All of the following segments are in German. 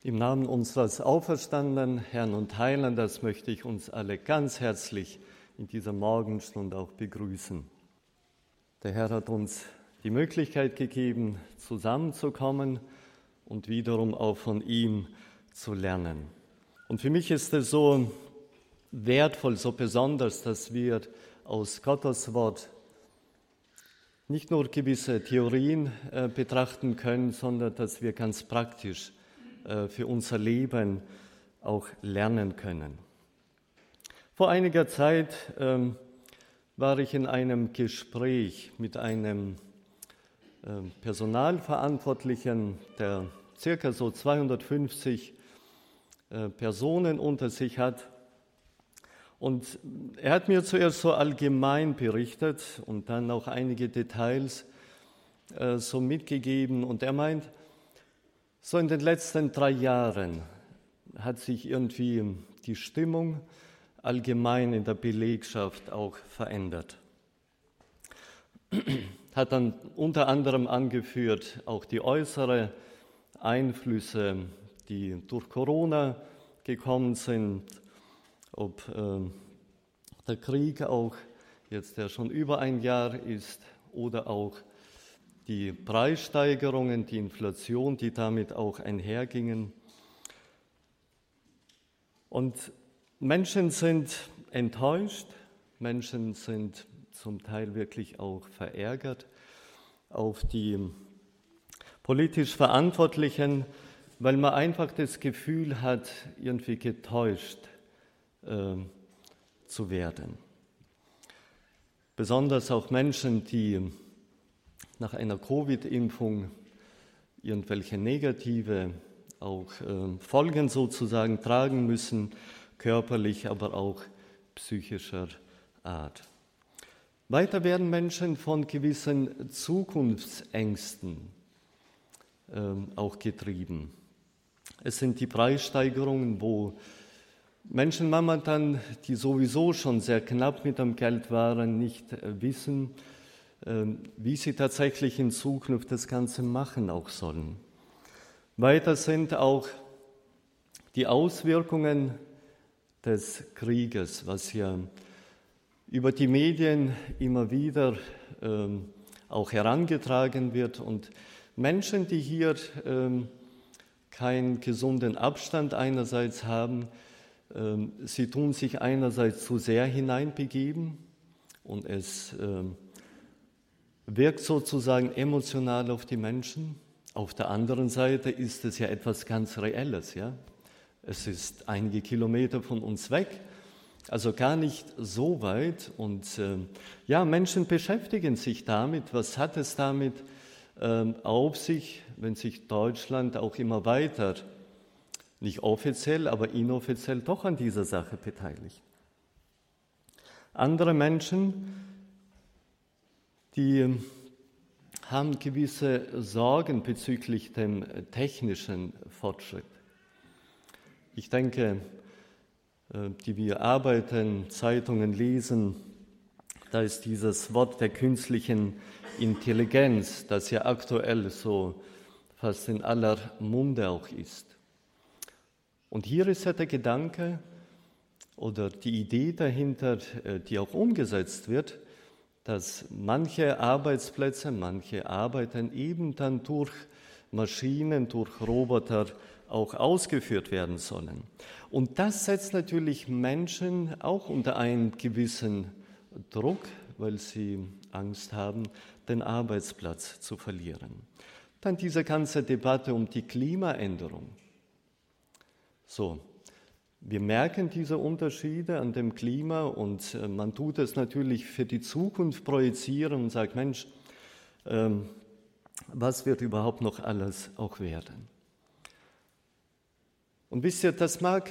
Im Namen unseres auferstandenen Herrn und Heilandes möchte ich uns alle ganz herzlich in dieser Morgenstunde auch begrüßen. Der Herr hat uns die Möglichkeit gegeben, zusammenzukommen und wiederum auch von ihm zu lernen. Und für mich ist es so wertvoll, so besonders, dass wir aus Gottes Wort nicht nur gewisse Theorien betrachten können, sondern dass wir ganz praktisch für unser Leben auch lernen können. Vor einiger Zeit war ich in einem Gespräch mit einem Personalverantwortlichen, der circa so 250 Personen unter sich hat. Und er hat mir zuerst so allgemein berichtet und dann auch einige Details so mitgegeben. Und er meint, so in den letzten 3 Jahren hat sich irgendwie die Stimmung allgemein in der Belegschaft auch verändert. Hat dann unter anderem angeführt, auch die äußeren Einflüsse, die durch Corona gekommen sind, ob der Krieg auch jetzt, der schon über ein Jahr ist, oder auch die Preissteigerungen, die Inflation, die damit auch einhergingen. Und Menschen sind enttäuscht, Menschen sind zum Teil wirklich auch verärgert auf die politisch Verantwortlichen, weil man einfach das Gefühl hat, irgendwie getäuscht zu werden. Besonders auch Menschen, die nach einer Covid-Impfung irgendwelche negative auch Folgen sozusagen tragen müssen, körperlich, aber auch psychischer Art. Weiter werden Menschen von gewissen Zukunftsängsten auch getrieben. Es sind die Preissteigerungen, wo Menschen momentan, die sowieso schon sehr knapp mit dem Geld waren, nicht wissen, wie sie tatsächlich in Zukunft das Ganze machen auch sollen. Weiter sind auch die Auswirkungen des Krieges, was ja über die Medien immer wieder auch herangetragen wird. Und Menschen, die hier keinen gesunden Abstand einerseits haben, sie tun sich einerseits zu sehr hineinbegeben und es wirkt sozusagen emotional auf die Menschen. Auf der anderen Seite ist es ja etwas ganz Reelles. Ja? Es ist einige Kilometer von uns weg, also gar nicht so weit. Und Menschen beschäftigen sich damit. Was hat es damit auf sich, wenn sich Deutschland auch immer weiter, nicht offiziell, aber inoffiziell doch an dieser Sache beteiligt? Andere Menschen, die haben gewisse Sorgen bezüglich dem technischen Fortschritt. Ich denke, die wir arbeiten, Zeitungen lesen, da ist dieses Wort der künstlichen Intelligenz, das ja aktuell so fast in aller Munde auch ist. Und hier ist ja der Gedanke oder die Idee dahinter, die auch umgesetzt wird, dass manche Arbeitsplätze, manche Arbeiten eben dann durch Maschinen, durch Roboter auch ausgeführt werden sollen. Und das setzt natürlich Menschen auch unter einen gewissen Druck, weil sie Angst haben, den Arbeitsplatz zu verlieren. Dann diese ganze Debatte um die Klimaänderung. So, wir merken diese Unterschiede an dem Klima und man tut es natürlich für die Zukunft projizieren und sagt, Mensch, was wird überhaupt noch alles auch werden? Und wisst ihr, das mag,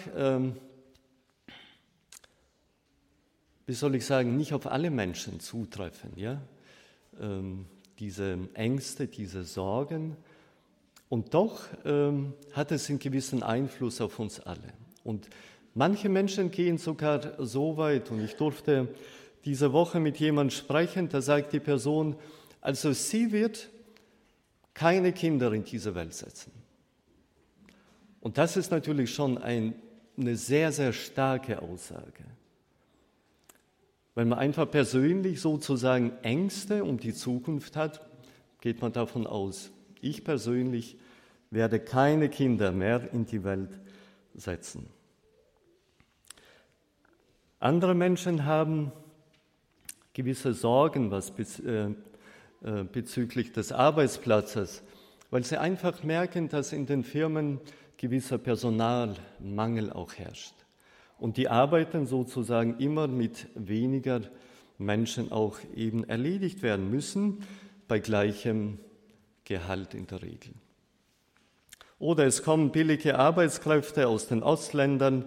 nicht auf alle Menschen zutreffen, ja? Diese Ängste, diese Sorgen. Und doch hat es einen gewissen Einfluss auf uns alle. Und manche Menschen gehen sogar so weit, und ich durfte diese Woche mit jemandem sprechen, da sagt die Person, also sie wird keine Kinder in diese Welt setzen. Und das ist natürlich schon eine sehr, sehr starke Aussage. Wenn man einfach persönlich sozusagen Ängste um die Zukunft hat, geht man davon aus, ich persönlich werde keine Kinder mehr in die Welt setzen. Andere Menschen haben gewisse Sorgen bezüglich des Arbeitsplatzes, weil sie einfach merken, dass in den Firmen gewisser Personalmangel auch herrscht. Und die Arbeiten sozusagen immer mit weniger Menschen auch eben erledigt werden müssen, bei gleichem Gehalt in der Regel. Oder es kommen billige Arbeitskräfte aus den Ostländern,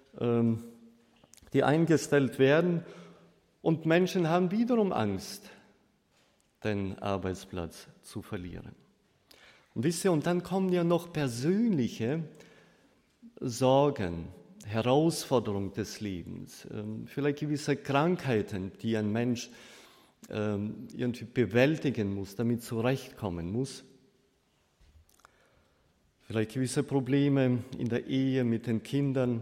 die eingestellt werden, und Menschen haben wiederum Angst, den Arbeitsplatz zu verlieren. Und wisst ihr, und dann kommen ja noch persönliche Sorgen, Herausforderungen des Lebens, vielleicht gewisse Krankheiten, die ein Mensch irgendwie bewältigen muss, damit zurechtkommen muss. Vielleicht gewisse Probleme in der Ehe mit den Kindern.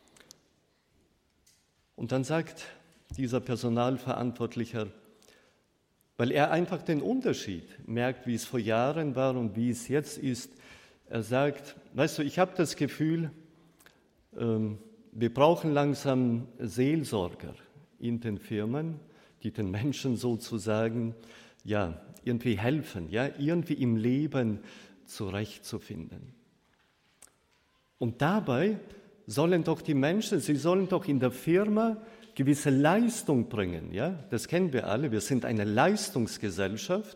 Und dann sagt dieser Personalverantwortliche, weil er einfach den Unterschied merkt, wie es vor Jahren war und wie es jetzt ist. Er sagt, weißt du, ich habe das Gefühl, wir brauchen langsam Seelsorger in den Firmen, die den Menschen sozusagen irgendwie helfen, irgendwie im Leben zurechtzufinden. Und dabei sollen doch die Menschen, sie sollen doch in der Firma gewisse Leistung bringen. Das kennen wir alle, wir sind eine Leistungsgesellschaft.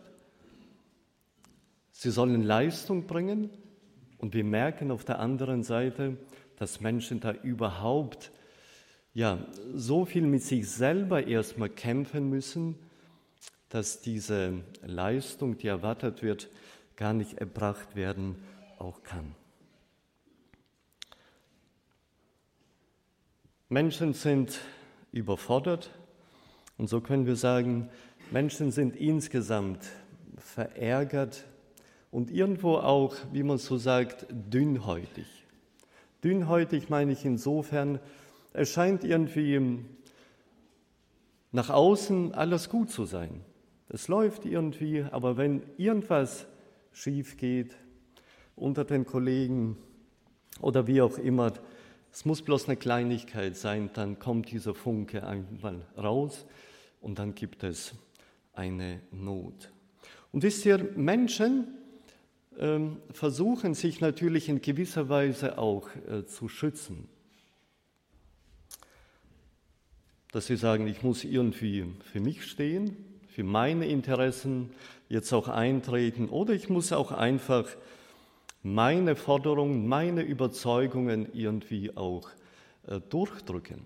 Sie sollen Leistung bringen und wir merken auf der anderen Seite, dass Menschen da überhaupt so viel mit sich selber erstmal kämpfen müssen, dass diese Leistung, die erwartet wird, gar nicht erbracht werden auch kann. Menschen sind überfordert und so können wir sagen, Menschen sind insgesamt verärgert und irgendwo auch, wie man so sagt, dünnhäutig. Dünnhäutig meine ich insofern, es scheint irgendwie nach außen alles gut zu sein. Es läuft irgendwie, aber wenn irgendwas schief geht unter den Kollegen oder wie auch immer, es muss bloß eine Kleinigkeit sein, dann kommt dieser Funke einmal raus und dann gibt es eine Not. Und wisst ihr, Menschen versuchen sich natürlich in gewisser Weise auch zu schützen. Dass sie sagen, ich muss irgendwie für mich stehen, für meine Interessen jetzt auch eintreten oder ich muss auch einfach meine Forderungen, meine Überzeugungen irgendwie auch durchdrücken.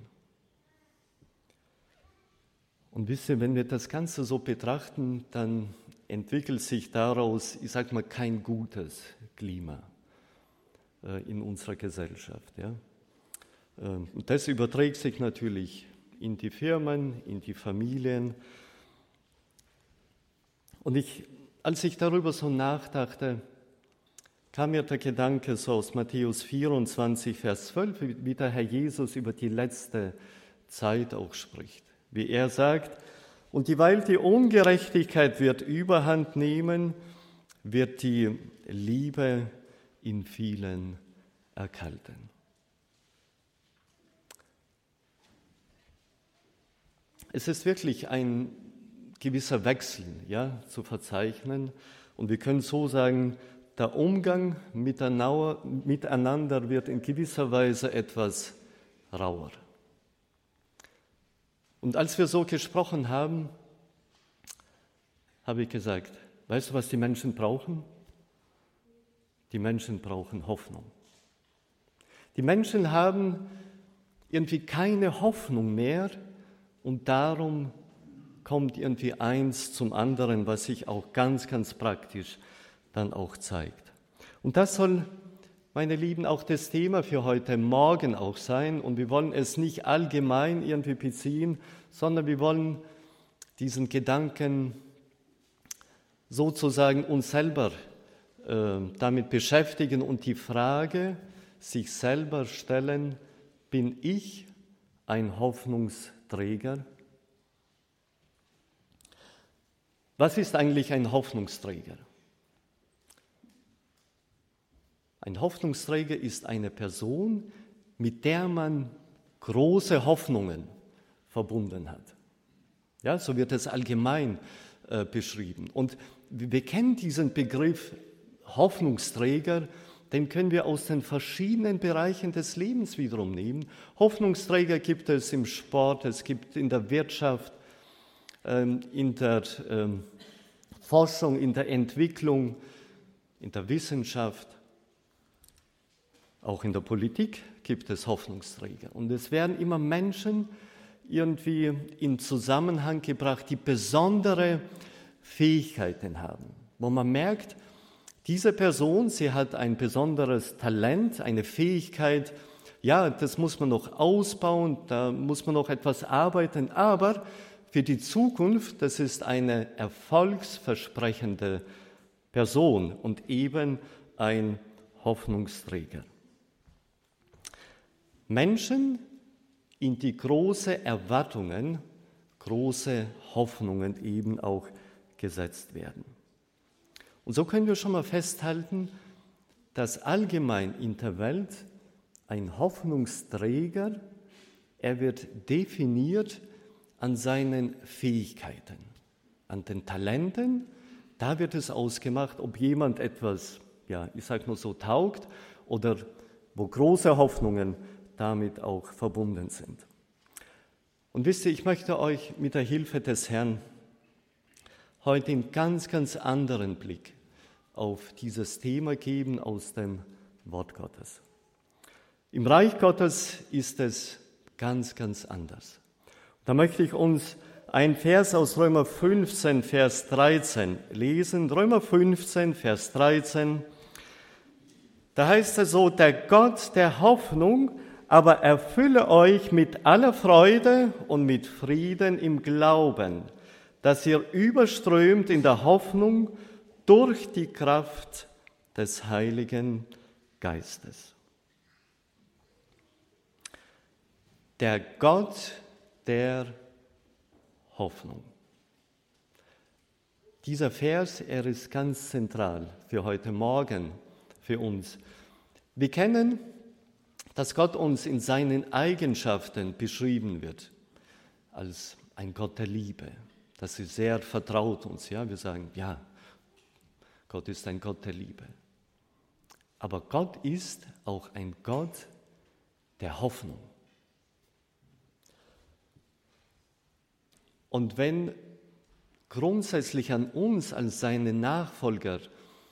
Und wisst ihr, wenn wir das Ganze so betrachten, dann entwickelt sich daraus, ich sage mal, kein gutes Klima in unserer Gesellschaft. Und das überträgt sich natürlich in die Firmen, in die Familien. Und als ich darüber so nachdachte, kam mir der Gedanke so aus Matthäus 24, Vers 12, wie der Herr Jesus über die letzte Zeit auch spricht. Wie er sagt, und dieweil die Ungerechtigkeit wird Überhand nehmen, wird die Liebe in vielen erkalten. Es ist wirklich ein gewisser Wechsel zu verzeichnen und wir können so sagen, der Umgang miteinander wird in gewisser Weise etwas rauer. Und als wir so gesprochen haben, habe ich gesagt, weißt du, was die Menschen brauchen? Die Menschen brauchen Hoffnung. Die Menschen haben irgendwie keine Hoffnung mehr und darum kommt irgendwie eins zum anderen, was sich auch ganz, ganz praktisch dann auch zeigt. Und das soll, meine Lieben, auch das Thema für heute Morgen auch sein. Und wir wollen es nicht allgemein irgendwie beziehen, sondern wir wollen diesen Gedanken sozusagen uns selber damit beschäftigen und die Frage sich selber stellen, bin ich ein Hoffnungsträger? Was ist eigentlich ein Hoffnungsträger? Ein Hoffnungsträger ist eine Person, mit der man große Hoffnungen verbunden hat. Ja, so wird es allgemein beschrieben. Und wir kennen diesen Begriff Hoffnungsträger, den können wir aus den verschiedenen Bereichen des Lebens wiederum nehmen. Hoffnungsträger gibt es im Sport, es gibt in der Wirtschaft, in der Forschung, in der Entwicklung, in der Wissenschaft, auch in der Politik gibt es Hoffnungsträger. Und es werden immer Menschen irgendwie in Zusammenhang gebracht, die besondere Fähigkeiten haben, wo man merkt, diese Person, sie hat ein besonderes Talent, eine Fähigkeit, ja, das muss man noch ausbauen, da muss man noch etwas arbeiten, aber für die Zukunft, das ist eine erfolgsversprechende Person und eben ein Hoffnungsträger. Menschen, in die große Erwartungen, große Hoffnungen eben auch gesetzt werden. Und so können wir schon mal festhalten, dass allgemein in der Welt ein Hoffnungsträger, er wird definiert an seinen Fähigkeiten, an den Talenten. Da wird es ausgemacht, ob jemand etwas, ja, ich sage nur so, taugt oder wo große Hoffnungen damit auch verbunden sind. Und wisst ihr, ich möchte euch mit der Hilfe des Herrn heute einen ganz, ganz anderen Blick auf dieses Thema geben aus dem Wort Gottes. Im Reich Gottes ist es ganz, ganz anders. Da möchte ich uns einen Vers aus Römer 15, Vers 13 lesen. Römer 15, Vers 13. Da heißt es so, der Gott der Hoffnung aber erfülle euch mit aller Freude und mit Frieden im Glauben, dass ihr überströmt in der Hoffnung durch die Kraft des Heiligen Geistes. Der Gott der Hoffnung. Dieser Vers, er ist ganz zentral für heute Morgen, für uns. Wir kennen, dass Gott uns in seinen Eigenschaften beschrieben wird, als ein Gott der Liebe. Das ist sehr vertraut uns. Ja? Wir sagen, ja, Gott ist ein Gott der Liebe. Aber Gott ist auch ein Gott der Hoffnung. Und wenn grundsätzlich an uns als seine Nachfolger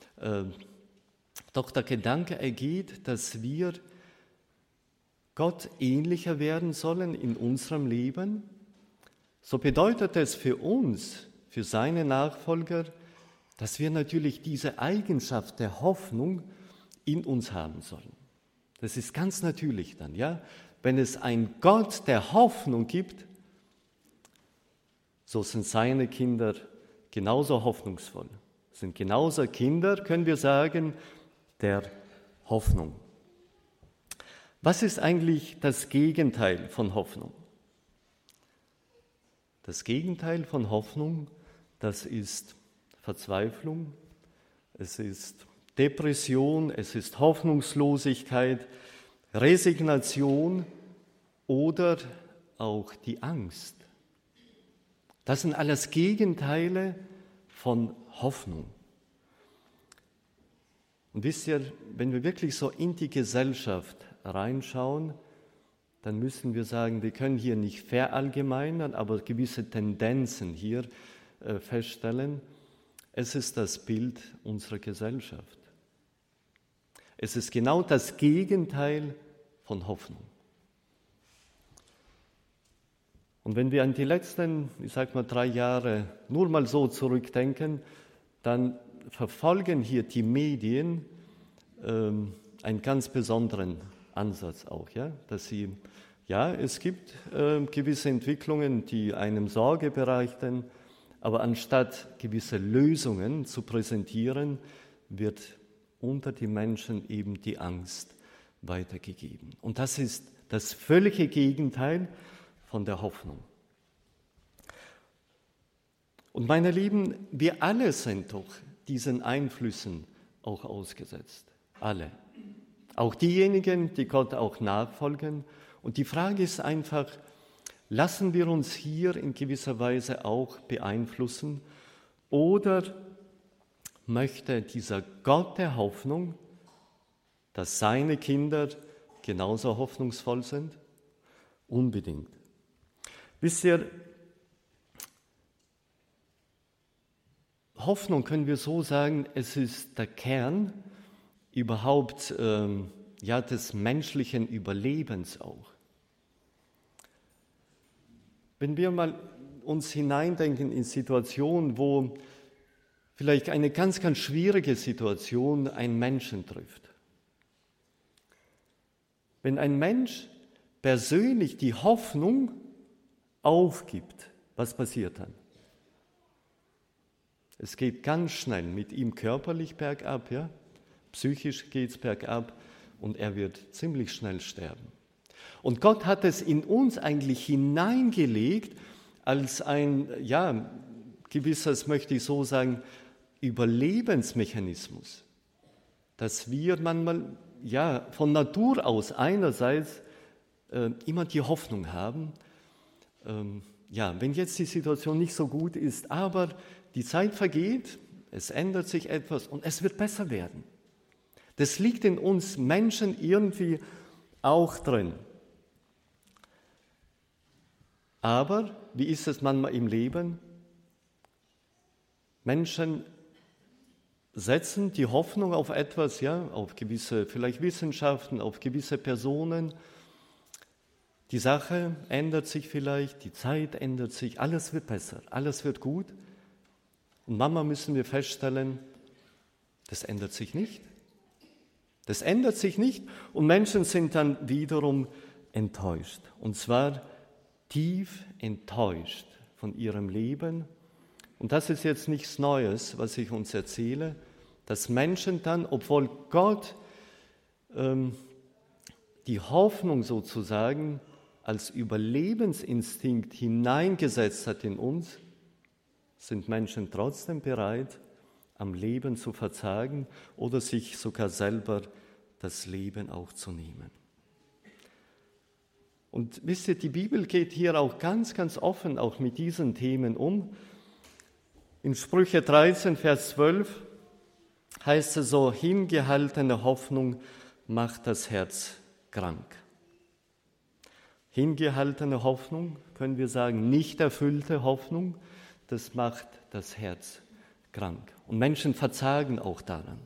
doch der Gedanke ergeht, dass wir Gott ähnlicher werden sollen in unserem Leben, so bedeutet es für uns, für seine Nachfolger, dass wir natürlich diese Eigenschaft der Hoffnung in uns haben sollen. Das ist ganz natürlich dann, ja. Wenn es einen Gott der Hoffnung gibt, so sind seine Kinder genauso hoffnungsvoll, sind genauso Kinder, können wir sagen, der Hoffnung. Was ist eigentlich das Gegenteil von Hoffnung? Das Gegenteil von Hoffnung, das ist Verzweiflung, es ist Depression, es ist Hoffnungslosigkeit, Resignation oder auch die Angst. Das sind alles Gegenteile von Hoffnung. Und wisst ihr, wenn wir wirklich so in die Gesellschaft reinschauen, dann müssen wir sagen, wir können hier nicht verallgemeinern, aber gewisse Tendenzen hier feststellen. Es ist das Bild unserer Gesellschaft. Es ist genau das Gegenteil von Hoffnung. Und wenn wir an die letzten, 3 Jahre nur mal so zurückdenken, dann verfolgen hier die Medien einen ganz besonderen Ansatz auch, ja, dass sie, ja, es gibt gewisse Entwicklungen, die einem Sorge bereiten, aber anstatt gewisse Lösungen zu präsentieren, wird unter die Menschen eben die Angst weitergegeben. Und das ist das völlige Gegenteil von der Hoffnung. Und meine Lieben, wir alle sind doch diesen Einflüssen auch ausgesetzt. Alle. Auch diejenigen, die Gott auch nachfolgen. Und die Frage ist einfach, lassen wir uns hier in gewisser Weise auch beeinflussen oder möchte dieser Gott der Hoffnung, dass seine Kinder genauso hoffnungsvoll sind? Unbedingt. Wisst ihr, Hoffnung können wir so sagen, es ist der Kern überhaupt des menschlichen Überlebens auch. Wenn wir mal uns hineindenken in Situationen, wo vielleicht eine ganz, ganz schwierige Situation einen Menschen trifft. Wenn ein Mensch persönlich die Hoffnung aufgibt, was passiert dann? Es geht ganz schnell mit ihm körperlich bergab, ja? Psychisch geht es bergab und er wird ziemlich schnell sterben. Und Gott hat es in uns eigentlich hineingelegt als ein, gewisses, möchte ich so sagen, Überlebensmechanismus, dass wir manchmal, von Natur aus einerseits immer die Hoffnung haben, wenn jetzt die Situation nicht so gut ist, aber die Zeit vergeht, es ändert sich etwas und es wird besser werden. Das liegt in uns Menschen irgendwie auch drin. Aber wie ist es manchmal im Leben? Menschen setzen die Hoffnung auf etwas, auf gewisse vielleicht Wissenschaften, auf gewisse Personen. Die Sache ändert sich vielleicht, die Zeit ändert sich, alles wird besser, alles wird gut. Und manchmal müssen wir feststellen, das ändert sich nicht. Das ändert sich nicht und Menschen sind dann wiederum enttäuscht. Und zwar tief enttäuscht von ihrem Leben. Und das ist jetzt nichts Neues, was ich uns erzähle, dass Menschen dann, obwohl Gott die Hoffnung sozusagen als Überlebensinstinkt hineingesetzt hat in uns, sind Menschen trotzdem bereit, am Leben zu verzagen oder sich sogar selber das Leben auch zu nehmen. Und wisst ihr, die Bibel geht hier auch ganz, ganz offen auch mit diesen Themen um. In Sprüche 13, Vers 12 heißt es so, hingehaltene Hoffnung macht das Herz krank. Hingehaltene Hoffnung, können wir sagen, nicht erfüllte Hoffnung, das macht das Herz krank. Und Menschen verzagen auch daran.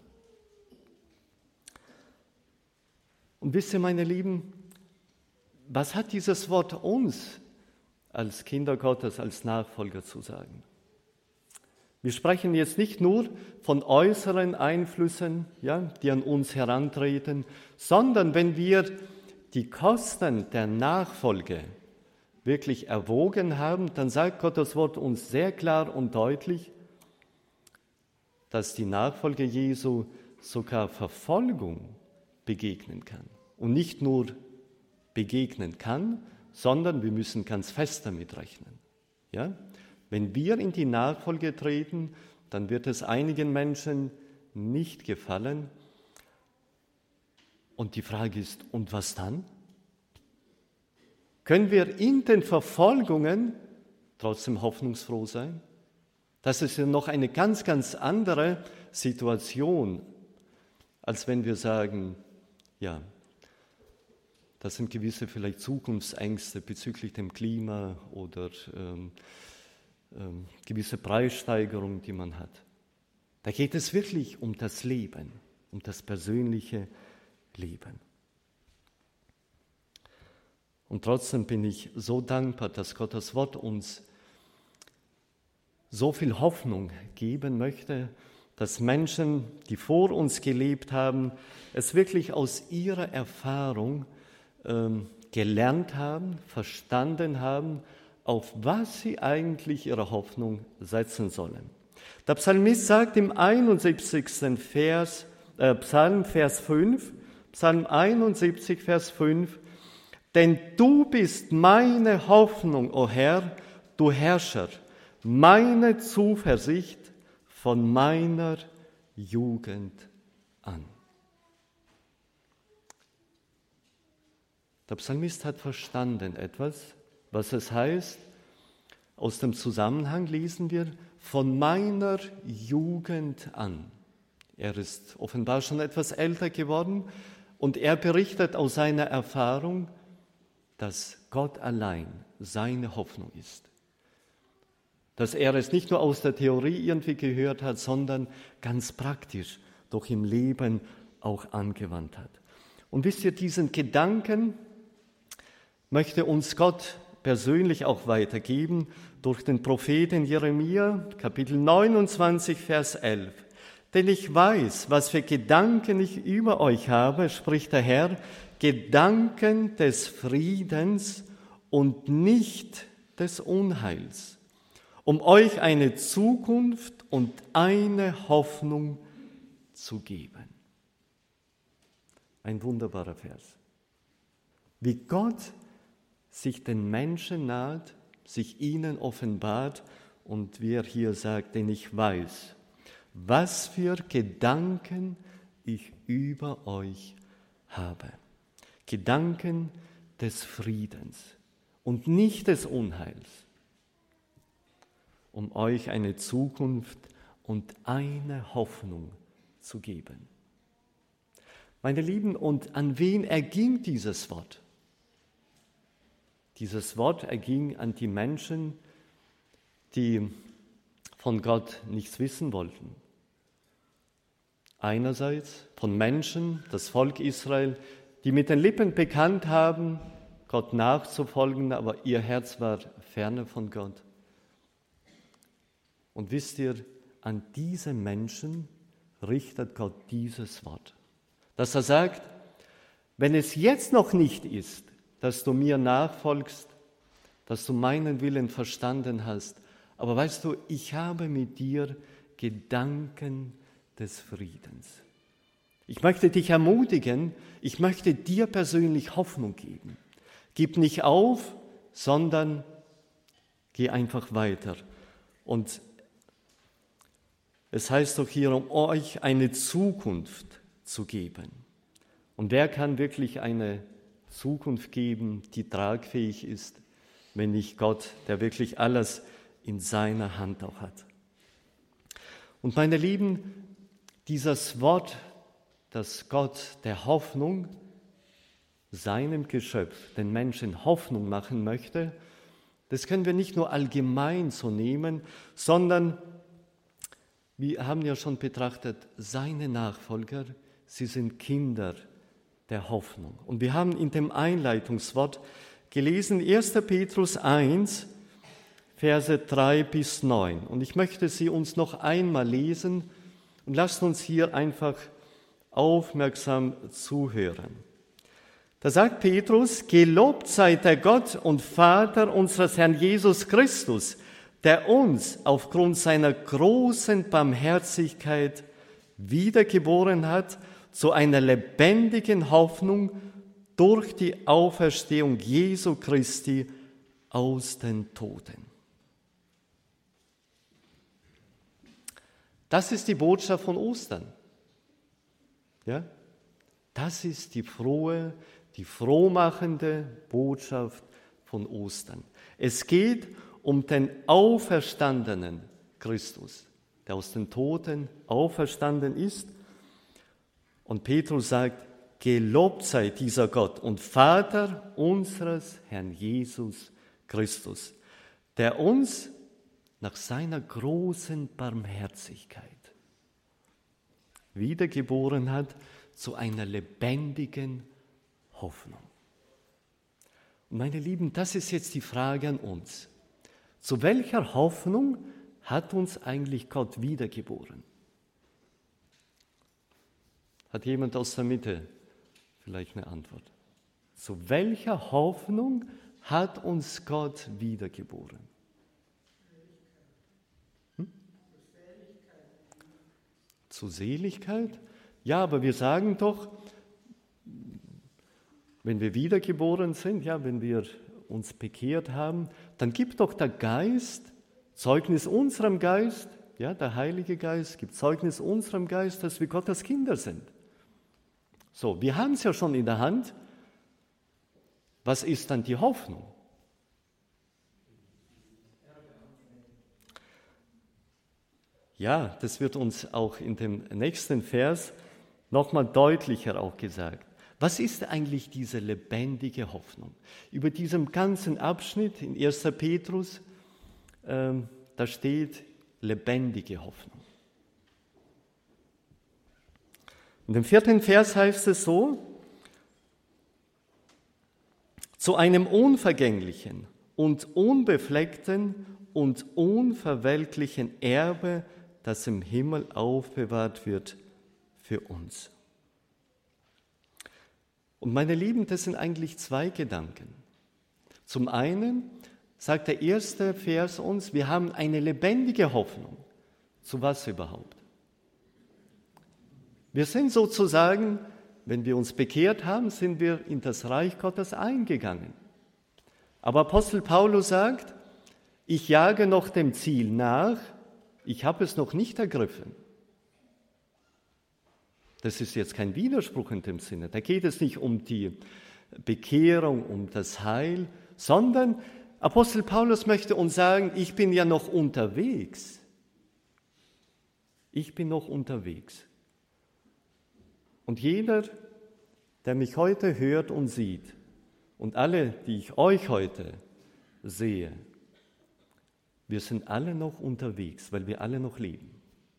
Und wisst ihr, meine Lieben, was hat dieses Wort uns als Kinder Gottes, als Nachfolger zu sagen? Wir sprechen jetzt nicht nur von äußeren Einflüssen, die an uns herantreten, sondern wenn wir die Kosten der Nachfolge wirklich erwogen haben, dann sagt Gottes Wort uns sehr klar und deutlich, dass die Nachfolge Jesu sogar Verfolgung begegnen kann. Und nicht nur begegnen kann, sondern wir müssen ganz fest damit rechnen. Ja? Wenn wir in die Nachfolge treten, dann wird es einigen Menschen nicht gefallen. Und die Frage ist, und was dann? Können wir in den Verfolgungen trotzdem hoffnungsfroh sein? Das ist ja noch eine ganz, ganz andere Situation, als wenn wir sagen, das sind gewisse vielleicht Zukunftsängste bezüglich dem Klima oder gewisse Preissteigerungen, die man hat. Da geht es wirklich um das Leben, um das persönliche Leben. Und trotzdem bin ich so dankbar, dass Gottes Wort uns so viel Hoffnung geben möchte, dass Menschen, die vor uns gelebt haben, es wirklich aus ihrer Erfahrung gelernt haben, verstanden haben, auf was sie eigentlich ihre Hoffnung setzen sollen. Der Psalmist sagt im 71. Psalm, Vers 5, Psalm 71, Vers 5, denn du bist meine Hoffnung, o Herr, du Herrscher, meine Zuversicht von meiner Jugend an. Der Psalmist hat verstanden etwas, was es heißt. Aus dem Zusammenhang lesen wir, von meiner Jugend an. Er ist offenbar schon etwas älter geworden und er berichtet aus seiner Erfahrung, dass Gott allein seine Hoffnung ist. Dass er es nicht nur aus der Theorie irgendwie gehört hat, sondern ganz praktisch doch im Leben auch angewandt hat. Und wisst ihr, diesen Gedanken möchte uns Gott persönlich auch weitergeben durch den Propheten Jeremia, Kapitel 29, Vers 11. Denn ich weiß, was für Gedanken ich über euch habe, spricht der Herr, Gedanken des Friedens und nicht des Unheils, um euch eine Zukunft und eine Hoffnung zu geben. Ein wunderbarer Vers. Wie Gott sich den Menschen naht, sich ihnen offenbart und wie er hier sagt, denn ich weiß, was für Gedanken ich über euch habe. Gedanken des Friedens und nicht des Unheils, um euch eine Zukunft und eine Hoffnung zu geben. Meine Lieben, und an wen erging dieses Wort? Dieses Wort erging an die Menschen, die von Gott nichts wissen wollten. Einerseits von Menschen, das Volk Israel, die mit den Lippen bekannt haben, Gott nachzufolgen, aber ihr Herz war ferne von Gott. Und wisst ihr, an diese Menschen richtet Gott dieses Wort, dass er sagt, wenn es jetzt noch nicht ist, dass du mir nachfolgst, dass du meinen Willen verstanden hast. Aber weißt du, ich habe mit dir Gedanken des Friedens. Ich möchte dich ermutigen, ich möchte dir persönlich Hoffnung geben. Gib nicht auf, sondern geh einfach weiter. Und es heißt doch hier, um euch eine Zukunft zu geben. Und wer kann wirklich eine Zukunft geben, die tragfähig ist, wenn nicht Gott, der wirklich alles in seiner Hand auch hat. Und meine Lieben, dieses Wort, dass Gott der Hoffnung, seinem Geschöpf, den Menschen Hoffnung machen möchte, das können wir nicht nur allgemein so nehmen, sondern wir haben ja schon betrachtet, seine Nachfolger, sie sind Kinder der Hoffnung. Und wir haben in dem Einleitungswort gelesen, 1. Petrus 1, Verse 3 bis 9. Und ich möchte sie uns noch einmal lesen und lasst uns hier einfach aufmerksam zuhören. Da sagt Petrus, gelobt sei der Gott und Vater unseres Herrn Jesus Christus, der uns aufgrund seiner großen Barmherzigkeit wiedergeboren hat zu einer lebendigen Hoffnung durch die Auferstehung Jesu Christi aus den Toten. Das ist die Botschaft von Ostern. Ja? Das ist die frohmachende Botschaft von Ostern. Es geht um den auferstandenen Christus, der aus den Toten auferstanden ist. Und Petrus sagt, gelobt sei dieser Gott und Vater unseres Herrn Jesus Christus, der uns nach seiner großen Barmherzigkeit wiedergeboren hat zu einer lebendigen Hoffnung. Und meine Lieben, das ist jetzt die Frage an uns. Zu welcher Hoffnung hat uns eigentlich Gott wiedergeboren? Hat jemand aus der Mitte vielleicht eine Antwort? Zu welcher Hoffnung hat uns Gott wiedergeboren? Zu Seligkeit? Ja, aber wir sagen doch, Wenn wir wiedergeboren sind, ja, wenn wir uns bekehrt haben, dann gibt doch der Geist Zeugnis unserem Geist, ja, der Heilige Geist gibt Zeugnis unserem Geist, dass wir Gottes Kinder sind. So, wir haben es ja schon in der Hand. Was ist dann die Hoffnung? Ja, das wird uns auch in dem nächsten Vers nochmal deutlicher auch gesagt. Was ist eigentlich diese lebendige Hoffnung? Über diesem ganzen Abschnitt in 1. Petrus, da steht lebendige Hoffnung. In dem 4. Vers heißt es so: zu einem unvergänglichen und unbefleckten und unverwelklichen Erbe, das im Himmel aufbewahrt wird für uns. Und meine Lieben, das sind eigentlich zwei Gedanken. Zum einen sagt der 1. Vers uns, wir haben eine lebendige Hoffnung. Zu was überhaupt? Wir sind sozusagen, wenn wir uns bekehrt haben, sind wir in das Reich Gottes eingegangen. Aber Apostel Paulus sagt, ich jage noch dem Ziel nach, ich habe es noch nicht ergriffen. Das ist jetzt kein Widerspruch in dem Sinne. Da geht es nicht um die Bekehrung, um das Heil, sondern Apostel Paulus möchte uns sagen, ich bin ja noch unterwegs. Ich bin noch unterwegs. Und jeder, der mich heute hört und sieht, und alle, die ich euch heute sehe, wir sind alle noch unterwegs, weil wir alle noch leben.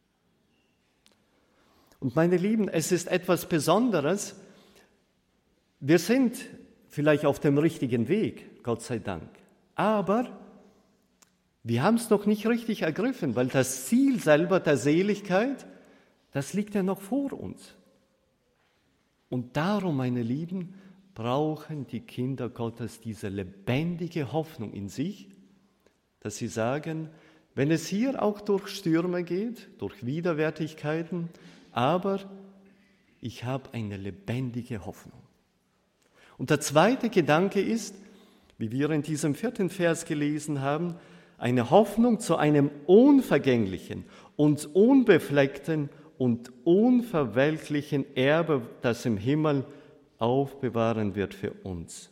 Und meine Lieben, es ist etwas Besonderes. Wir sind vielleicht auf dem richtigen Weg, Gott sei Dank. Aber wir haben es noch nicht richtig ergriffen, weil das Ziel selber der Seligkeit, das liegt ja noch vor uns. Und darum, meine Lieben, brauchen die Kinder Gottes diese lebendige Hoffnung in sich, dass sie sagen, wenn es hier auch durch Stürme geht, durch Widerwärtigkeiten, aber ich habe eine lebendige Hoffnung. Und der zweite Gedanke ist, wie wir in diesem 4. Vers gelesen haben, eine Hoffnung zu einem unvergänglichen und unbefleckten und unverwelklichen Erbe, das im Himmel aufbewahren wird für uns.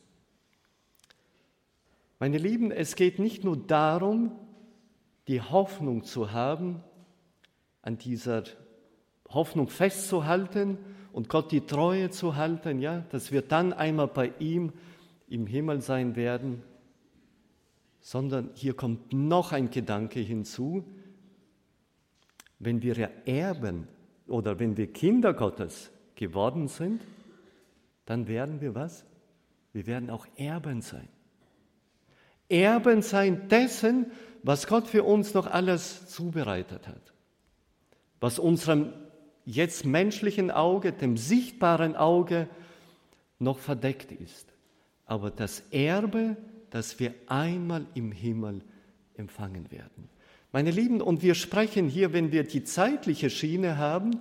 Meine Lieben, es geht nicht nur darum, die Hoffnung zu haben, an dieser Hoffnung festzuhalten und Gott die Treue zu halten, ja, dass wir dann einmal bei ihm im Himmel sein werden, sondern hier kommt noch ein Gedanke hinzu, wenn wir ja Erben oder wenn wir Kinder Gottes geworden sind, dann werden wir was? Wir werden auch Erben sein. Erben sein dessen, was Gott für uns noch alles zubereitet hat. Was unserem jetzt menschlichen Auge, dem sichtbaren Auge, noch verdeckt ist. Aber das Erbe, das wir einmal im Himmel empfangen werden. Meine Lieben, und wir sprechen hier, wenn wir die zeitliche Schiene haben,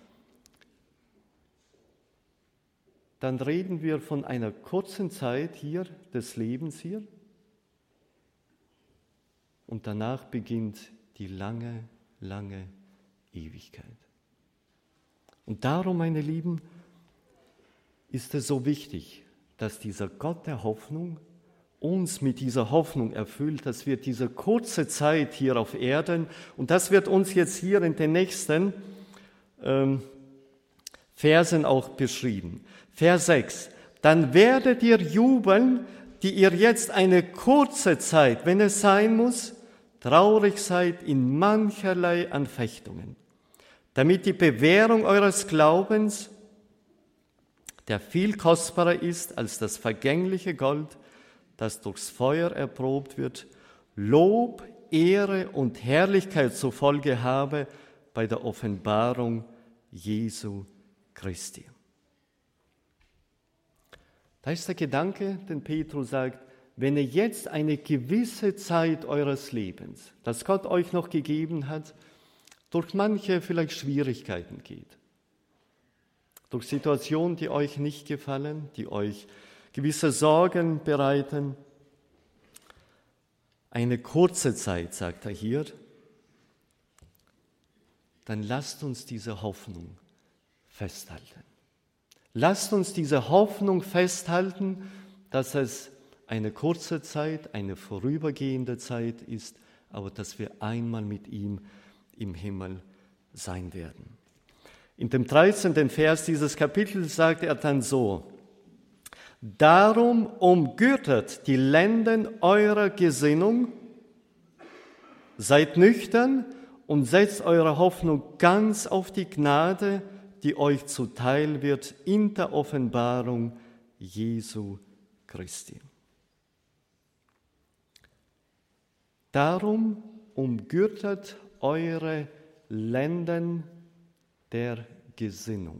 dann reden wir von einer kurzen Zeit hier des Lebens hier. Und danach beginnt die lange, lange Ewigkeit. Und darum, meine Lieben, ist es so wichtig, dass dieser Gott der Hoffnung uns mit dieser Hoffnung erfüllt, dass wir diese kurze Zeit hier auf Erden, und das wird uns jetzt hier in den nächsten Versen auch beschrieben. Vers 6. Dann werdet ihr jubeln, die ihr jetzt eine kurze Zeit, wenn es sein muss, traurig seid in mancherlei Anfechtungen, damit die Bewährung eures Glaubens, der viel kostbarer ist als das vergängliche Gold, das durchs Feuer erprobt wird, Lob, Ehre und Herrlichkeit zur Folge habe bei der Offenbarung Jesu Christi. Da ist der Gedanke, den Petrus sagt, wenn ihr jetzt eine gewisse Zeit eures Lebens, das Gott euch noch gegeben hat, durch manche vielleicht Schwierigkeiten geht, durch Situationen, die euch nicht gefallen, die euch gewisse Sorgen bereiten. Eine kurze Zeit, sagt er hier. Dann lasst uns diese Hoffnung festhalten. Lasst uns diese Hoffnung festhalten, dass es eine kurze Zeit, eine vorübergehende Zeit ist, aber dass wir einmal mit ihm im Himmel sein werden. In dem 13. Vers dieses Kapitels sagt er dann so: Darum umgürtet die Lenden eurer Gesinnung, seid nüchtern und setzt eure Hoffnung ganz auf die Gnade, die euch zuteil wird in der Offenbarung Jesu Christi. Darum umgürtet eure Lenden der Gesinnung.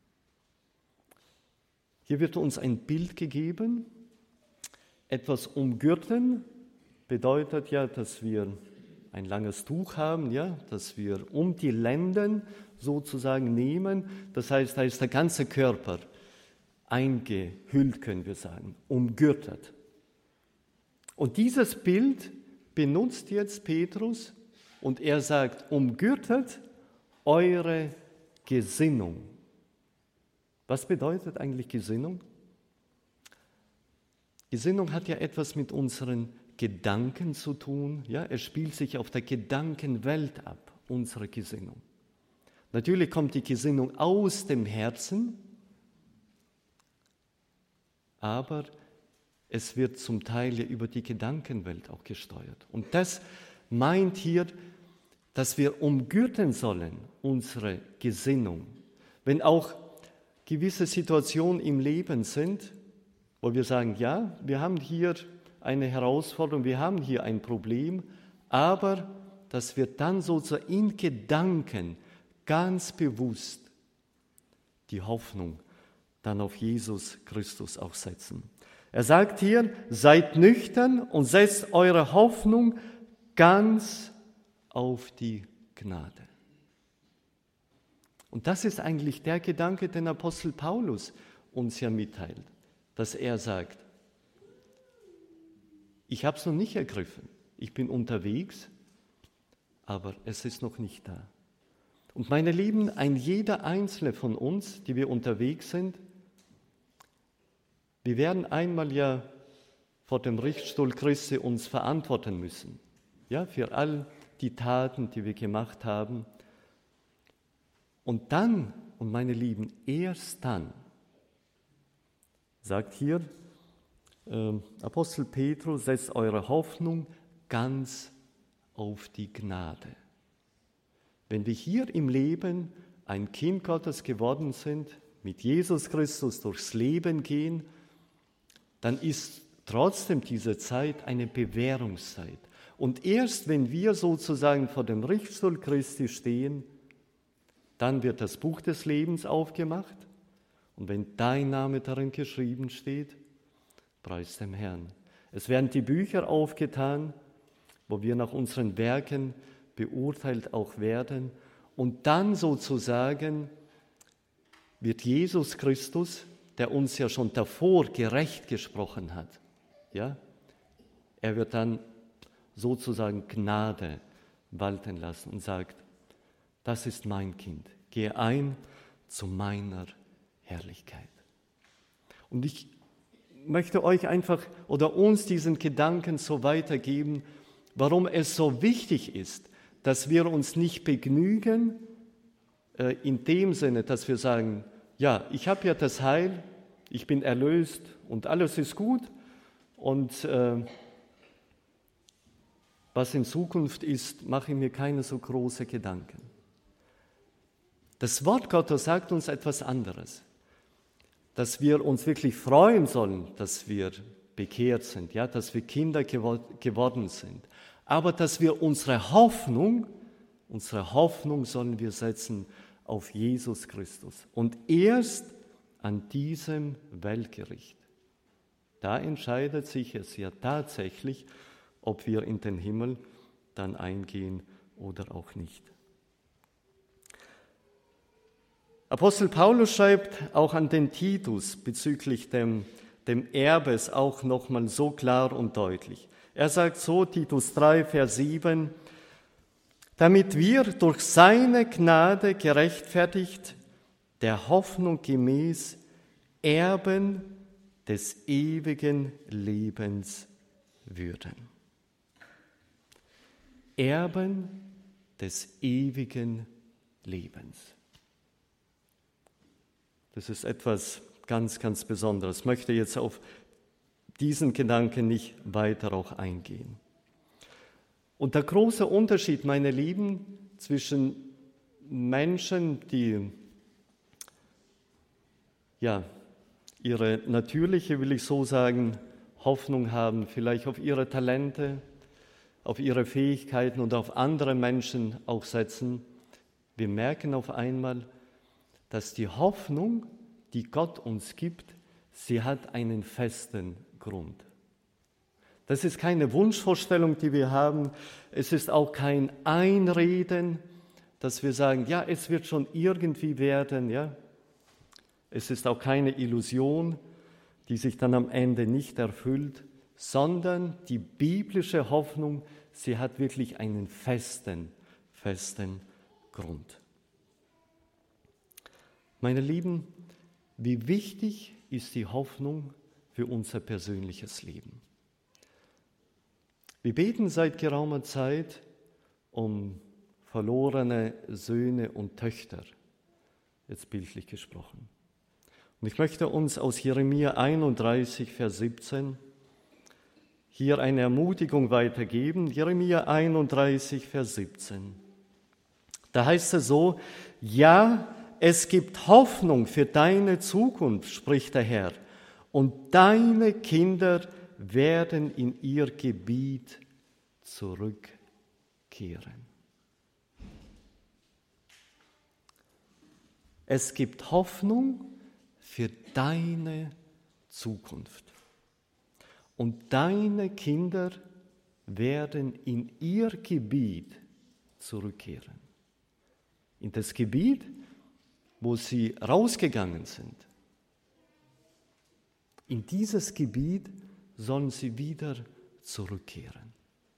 Hier wird uns ein Bild gegeben. Etwas umgürten bedeutet ja, dass wir ein langes Tuch haben, ja, dass wir um die Lenden sozusagen nehmen. Das heißt, da ist der ganze Körper eingehüllt, können wir sagen, umgürtet. Und dieses Bild benutzt jetzt Petrus und er sagt, umgürtet eure Gesinnung. Was bedeutet eigentlich Gesinnung? Gesinnung hat ja etwas mit unseren Gedanken zu tun. Ja? Es spielt sich auf der Gedankenwelt ab, unsere Gesinnung. Natürlich kommt die Gesinnung aus dem Herzen, aber es wird zum Teil ja über die Gedankenwelt auch gesteuert. Und das meint hier, dass wir umgürten sollen, unsere Gesinnung. Wenn auch gewisse Situationen im Leben sind, wo wir sagen, ja, wir haben hier eine Herausforderung, wir haben hier ein Problem, aber dass wir dann sozusagen in Gedanken ganz bewusst die Hoffnung dann auf Jesus Christus auch setzen. Er sagt hier, seid nüchtern und setzt eure Hoffnung ganz auf die Gnade. Und das ist eigentlich der Gedanke, den Apostel Paulus uns ja mitteilt, dass er sagt, ich habe es noch nicht ergriffen, ich bin unterwegs, aber es ist noch nicht da. Und meine Lieben, ein jeder Einzelne von uns, die wir unterwegs sind, wir werden einmal ja vor dem Richtstuhl Christi uns verantworten müssen, ja, für all die Taten, die wir gemacht haben. Und dann, und meine Lieben, erst dann, sagt hier Apostel Petrus, setzt eure Hoffnung ganz auf die Gnade. Wenn wir hier im Leben ein Kind Gottes geworden sind, mit Jesus Christus durchs Leben gehen, dann ist trotzdem diese Zeit eine Bewährungszeit. Und erst wenn wir sozusagen vor dem Richtstuhl Christi stehen, dann wird das Buch des Lebens aufgemacht. Und wenn dein Name darin geschrieben steht, preis dem Herrn. Es werden die Bücher aufgetan, wo wir nach unseren Werken beurteilt auch werden. Und dann sozusagen wird Jesus Christus, der uns ja schon davor gerecht gesprochen hat, ja, er wird dann sozusagen Gnade walten lassen und sagt, das ist mein Kind, gehe ein zu meiner Herrlichkeit. Und ich möchte euch einfach oder uns diesen Gedanken so weitergeben, warum es so wichtig ist, dass wir uns nicht begnügen in dem Sinne, dass wir sagen, ja, ich habe ja das Heil, ich bin erlöst und alles ist gut und was in Zukunft ist, mache ich mir keine so großen Gedanken. Das Wort Gottes sagt uns etwas anderes, dass wir uns wirklich freuen sollen, dass wir bekehrt sind, ja, dass wir Kinder geworden sind, aber dass wir unsere Hoffnung sollen wir setzen auf Jesus Christus und erst an diesem Weltgericht. Da entscheidet sich es ja tatsächlich, ob wir in den Himmel dann eingehen oder auch nicht. Apostel Paulus schreibt auch an den Titus bezüglich dem dem Erbes auch nochmal so klar und deutlich. Er sagt so, Titus 3, Vers 7, damit wir durch seine Gnade gerechtfertigt, der Hoffnung gemäß, Erben des ewigen Lebens würden. Erben des ewigen Lebens. Das ist etwas ganz, ganz Besonderes. Ich möchte jetzt auf diesen Gedanken nicht weiter auch eingehen. Und der große Unterschied, meine Lieben, zwischen Menschen, die ihre natürliche, will ich so sagen, Hoffnung haben, vielleicht auf ihre Talente, auf ihre Fähigkeiten und auf andere Menschen auch setzen. Wir merken auf einmal, dass die Hoffnung, die Gott uns gibt, sie hat einen festen Grund. Das ist keine Wunschvorstellung, die wir haben. Es ist auch kein Einreden, dass wir sagen, ja, es wird schon irgendwie werden. Ja. Es ist auch keine Illusion, die sich dann am Ende nicht erfüllt, sondern die biblische Hoffnung, sie hat wirklich einen festen Grund. Meine Lieben, wie wichtig ist die Hoffnung für unser persönliches Leben? Wir beten seit geraumer Zeit um verlorene Söhne und Töchter, jetzt bildlich gesprochen. Und ich möchte uns aus Jeremia 31, Vers 17 hier eine Ermutigung weitergeben. Jeremia 31, Vers 17. Da heißt es so, ja, es gibt Hoffnung für deine Zukunft, spricht der Herr, und deine Kinder werden in ihr Gebiet zurückkehren. Es gibt Hoffnung für deine Zukunft. Und deine Kinder werden in ihr Gebiet zurückkehren. In das Gebiet, wo sie rausgegangen sind. In dieses Gebiet sollen sie wieder zurückkehren.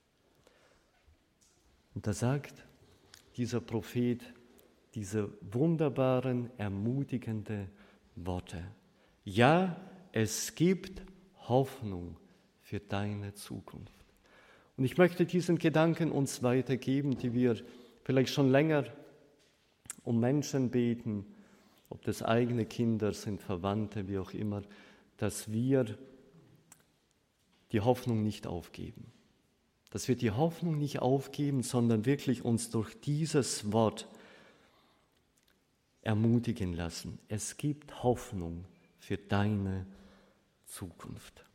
Und da sagt dieser Prophet diese wunderbaren, ermutigenden Worte. Ja, es gibt Hoffnung für deine Zukunft. Und ich möchte diesen Gedanken uns weitergeben, die wir vielleicht schon länger um Menschen beten, ob das eigene Kinder sind, Verwandte, wie auch immer, dass wir die Hoffnung nicht aufgeben. Dass wir die Hoffnung nicht aufgeben, sondern wirklich uns durch dieses Wort ermutigen lassen. Es gibt Hoffnung für deine Zukunft.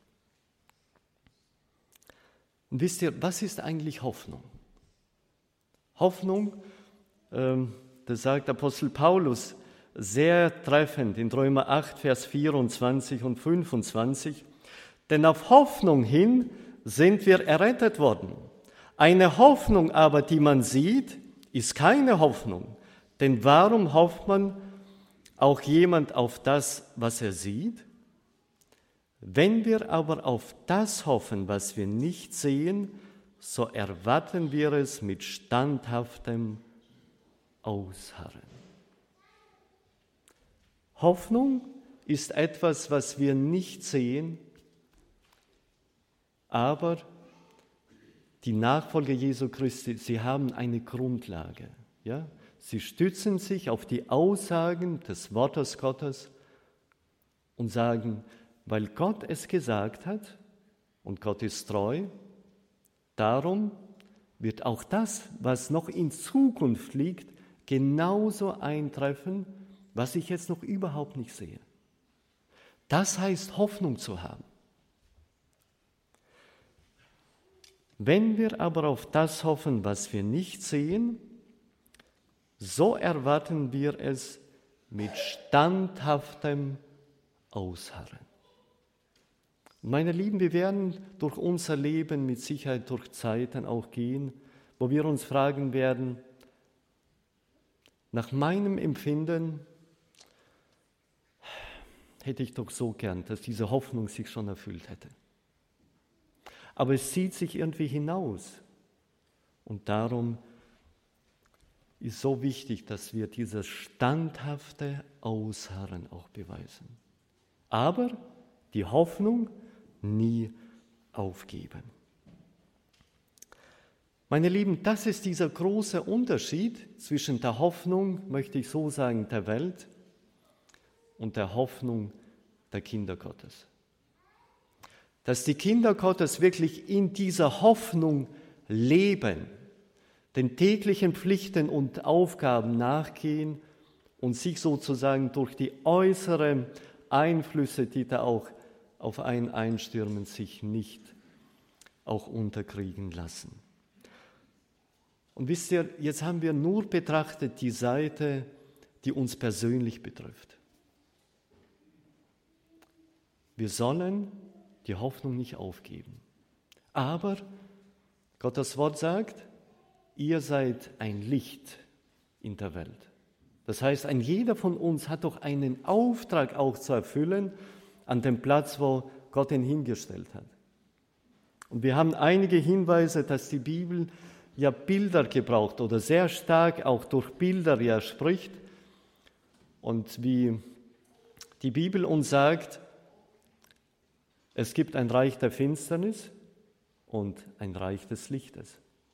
Und wisst ihr, was ist eigentlich Hoffnung? Hoffnung, das sagt Apostel Paulus sehr treffend in Römer 8, Vers 24 und 25. Denn auf Hoffnung hin sind wir errettet worden. Eine Hoffnung aber, die man sieht, ist keine Hoffnung. Denn warum hofft man auch jemand auf das, was er sieht? Wenn wir aber auf das hoffen, was wir nicht sehen, so erwarten wir es mit standhaftem Ausharren. Hoffnung ist etwas, was wir nicht sehen, aber die Nachfolger Jesu Christi, sie haben eine Grundlage. Ja? Sie stützen sich auf die Aussagen des Wortes Gottes und sagen, weil Gott es gesagt hat und Gott ist treu, darum wird auch das, was noch in Zukunft liegt, genauso eintreffen, was ich jetzt noch überhaupt nicht sehe. Das heißt, Hoffnung zu haben. Wenn wir aber auf das hoffen, was wir nicht sehen, so erwarten wir es mit standhaftem Ausharren. Meine Lieben, wir werden durch unser Leben mit Sicherheit durch Zeiten auch gehen, wo wir uns fragen werden, nach meinem Empfinden hätte ich doch so gern, dass diese Hoffnung sich schon erfüllt hätte. Aber es zieht sich irgendwie hinaus. Und darum ist so wichtig, dass wir dieses standhafte Ausharren auch beweisen. Aber die Hoffnung nie aufgeben. Meine Lieben, das ist dieser große Unterschied zwischen der Hoffnung, möchte ich so sagen, der Welt und der Hoffnung der Kinder Gottes. Dass die Kinder Gottes wirklich in dieser Hoffnung leben, den täglichen Pflichten und Aufgaben nachgehen und sich sozusagen durch die äußeren Einflüsse, die da auch auf einen einstürmen, sich nicht auch unterkriegen lassen. Und wisst ihr, jetzt haben wir nur betrachtet die Seite, die uns persönlich betrifft. Wir sollen die Hoffnung nicht aufgeben. Aber Gottes Wort sagt, ihr seid ein Licht in der Welt. Das heißt, ein jeder von uns hat doch einen Auftrag auch zu erfüllen an dem Platz, wo Gott ihn hingestellt hat. Und wir haben einige Hinweise, dass die Bibel ja Bilder gebraucht oder sehr stark auch durch Bilder ja spricht. Und wie die Bibel uns sagt, es gibt ein Reich der Finsternis und ein Reich des Lichtes.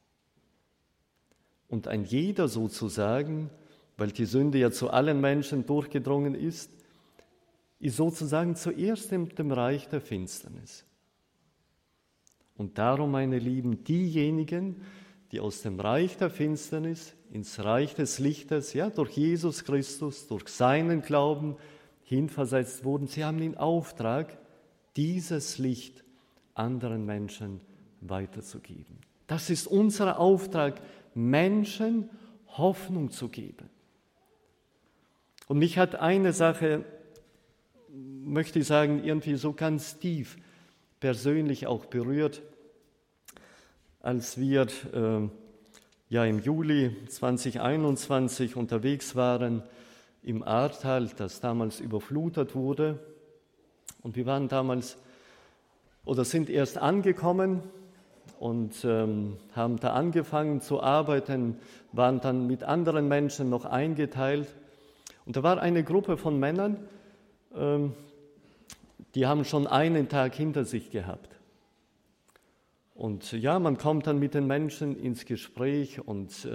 Und ein jeder sozusagen, weil die Sünde ja zu allen Menschen durchgedrungen ist sozusagen zuerst in dem Reich der Finsternis. Und darum, meine Lieben, diejenigen, die aus dem Reich der Finsternis ins Reich des Lichtes, ja, durch Jesus Christus, durch seinen Glauben hinversetzt wurden, sie haben den Auftrag, dieses Licht anderen Menschen weiterzugeben. Das ist unser Auftrag, Menschen Hoffnung zu geben. Und mich hat eine Sache, möchte ich sagen, irgendwie so ganz tief persönlich auch berührt, als wir im Juli 2021 unterwegs waren im Ahrtal, das damals überflutet wurde. Und wir waren damals oder sind erst angekommen und haben da angefangen zu arbeiten, waren dann mit anderen Menschen noch eingeteilt. Und da war eine Gruppe von Männern, die haben schon einen Tag hinter sich gehabt. Und ja, man kommt dann mit den Menschen ins Gespräch und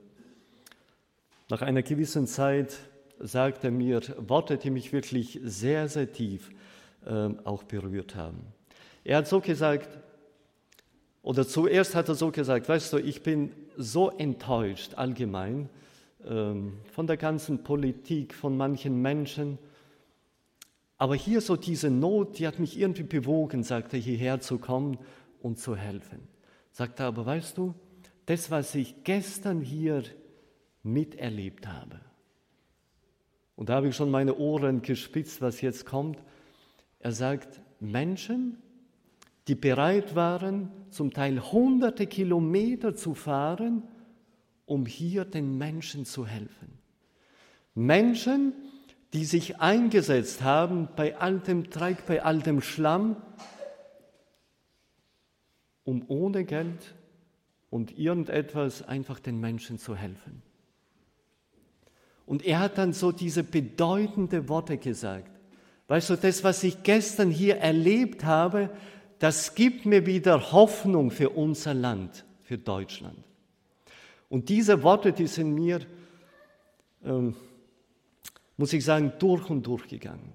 nach einer gewissen Zeit sagt er mir Worte, die mich wirklich sehr, sehr tief auch berührt haben. Er hat so gesagt, oder zuerst hat er so gesagt, weißt du, ich bin so enttäuscht allgemein von der ganzen Politik, von manchen Menschen, aber hier so diese Not, die hat mich irgendwie bewogen, sagt er, hierher zu kommen und zu helfen. Sagt er, aber weißt du, das, was ich gestern hier miterlebt habe, und da habe ich schon meine Ohren gespitzt, was jetzt kommt, er sagt, Menschen, die bereit waren, zum Teil hunderte Kilometer zu fahren, um hier den Menschen zu helfen. Menschen, die sich eingesetzt haben bei all dem Dreck, bei all dem Schlamm, um ohne Geld und irgendetwas einfach den Menschen zu helfen. Und er hat dann so diese bedeutenden Worte gesagt. Weißt du, das, was ich gestern hier erlebt habe, das gibt mir wieder Hoffnung für unser Land, für Deutschland. Und diese Worte, die sind mir, muss ich sagen, durch und durch gegangen.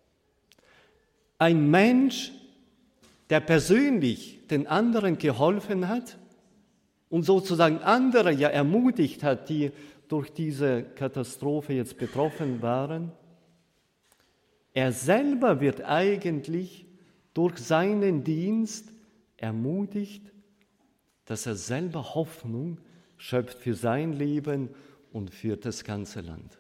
Ein Mensch, der persönlich den anderen geholfen hat und sozusagen andere ja ermutigt hat, die durch diese Katastrophe jetzt betroffen waren, er selber wird eigentlich durch seinen Dienst ermutigt, dass er selber Hoffnung schöpft für sein Leben und für das ganze Land.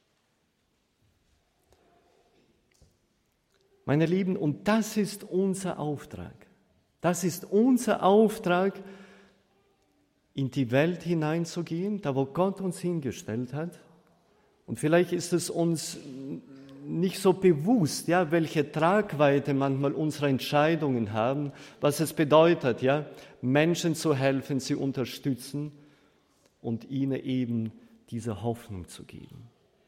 Meine Lieben, und das ist unser Auftrag. Das ist unser Auftrag, in die Welt hineinzugehen, da wo Gott uns hingestellt hat. Und vielleicht ist es uns nicht so bewusst, ja, welche Tragweite manchmal unsere Entscheidungen haben, was es bedeutet, ja, Menschen zu helfen, sie unterstützen und ihnen eben diese Hoffnung zu geben.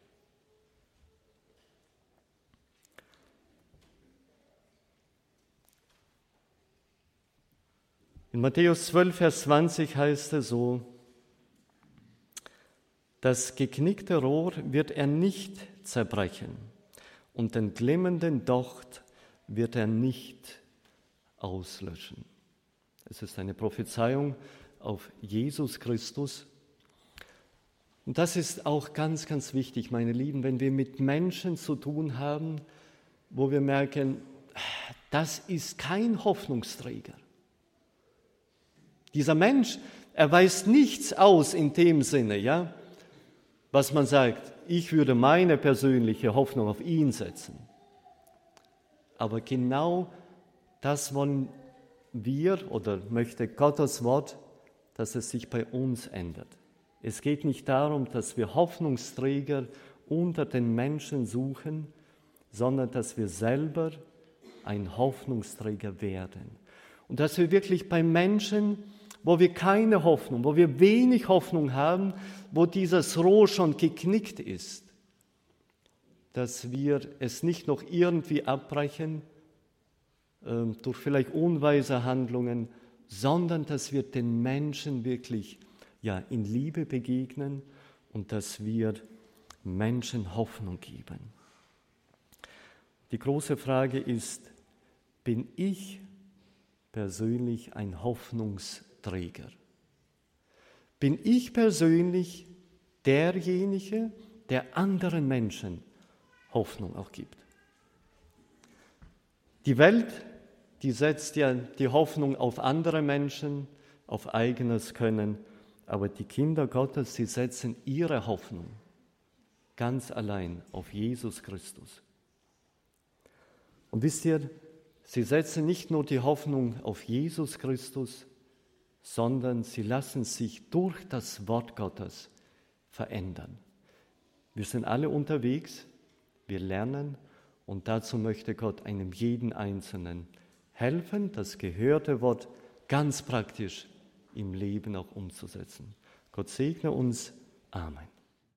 In Matthäus 12, Vers 20 heißt es so: Das geknickte Rohr wird er nicht zerbrechen und den glimmenden Docht wird er nicht auslöschen. Es ist eine Prophezeiung auf Jesus Christus. Und das ist auch ganz, ganz wichtig, meine Lieben, wenn wir mit Menschen zu tun haben, wo wir merken, das ist kein Hoffnungsträger. Dieser Mensch, er weist nichts aus in dem Sinne, ja, was man sagt, ich würde meine persönliche Hoffnung auf ihn setzen. Aber genau das wollen wir oder möchte Gottes Wort, dass es sich bei uns ändert. Es geht nicht darum, dass wir Hoffnungsträger unter den Menschen suchen, sondern dass wir selber ein Hoffnungsträger werden. Und dass wir wirklich bei Menschen, wo wir keine Hoffnung, wo wir wenig Hoffnung haben, wo dieses Rohr schon geknickt ist, dass wir es nicht noch irgendwie abbrechen durch vielleicht unweise Handlungen, sondern dass wir den Menschen wirklich in Liebe begegnen und dass wir Menschen Hoffnung geben. Die große Frage ist, bin ich persönlich ein Hoffnungsträger? Bin ich persönlich derjenige, der anderen Menschen Hoffnung auch gibt? Die Welt, die setzt ja die Hoffnung auf andere Menschen, auf eigenes Können, aber die Kinder Gottes, sie setzen ihre Hoffnung ganz allein auf Jesus Christus. Und wisst ihr, sie setzen nicht nur die Hoffnung auf Jesus Christus, sondern sie lassen sich durch das Wort Gottes verändern. Wir sind alle unterwegs, wir lernen und dazu möchte Gott einem jeden Einzelnen helfen, das gehörte Wort ganz praktisch im Leben auch umzusetzen. Gott segne uns. Amen.